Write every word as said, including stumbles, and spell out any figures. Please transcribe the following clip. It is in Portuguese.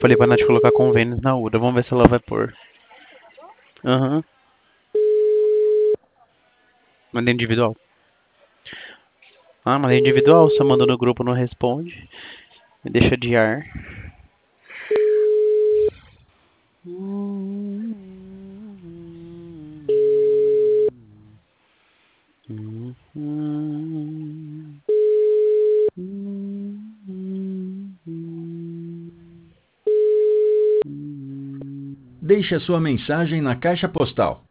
Falei pra Nath colocar convênios na Ura. Vamos ver se ela vai pôr. Aham. Mandei individual. Ah, mandei individual. Você mandou no grupo, não responde. Me deixa de ar. Deixe a sua mensagem na caixa postal